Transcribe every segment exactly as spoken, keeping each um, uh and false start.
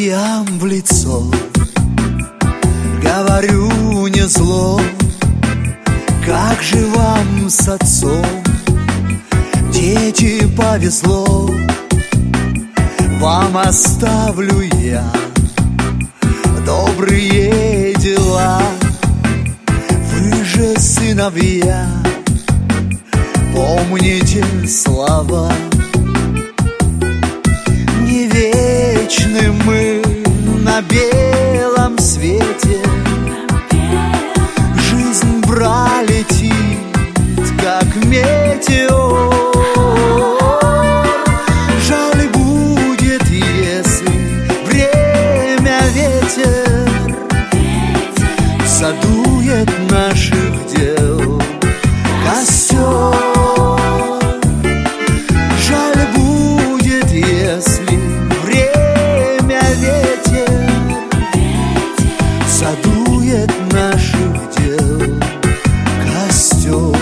друзьям в лицо говорю не зло: как же вам с отцом, дети, повезло. Вам оставлю я добрые дела. Вы же, сыновья, помните слова: не вечны мы на белом свете. Жизнь пролетит, как метеор. Жаль будет, если время ветер задует наших дел костер. Жаль будет, если время ветер задует наших дел костер.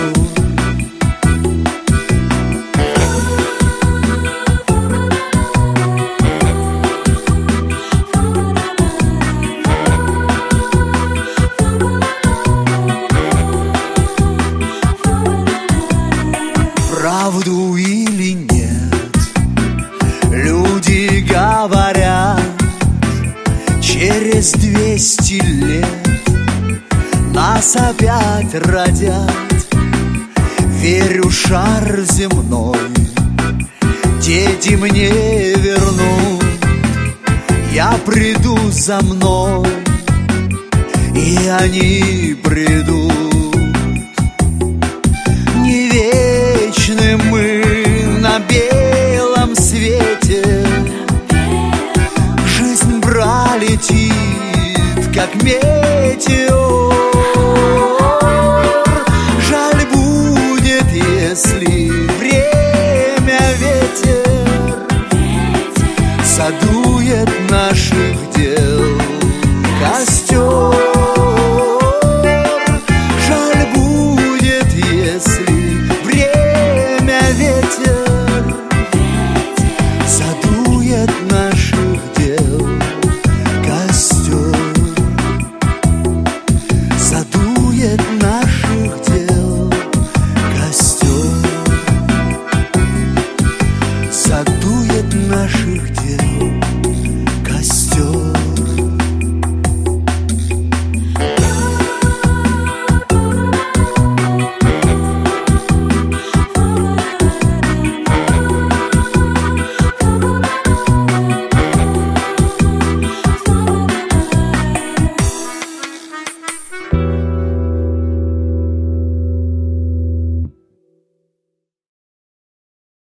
Правду или нет, люди говорят, через двести лет нас опять родят. Верю, шар земной дети мне вернут. Я приду за мной, и они придут. Не вечны мы на белом свете. Жизнь пролетит, как мир.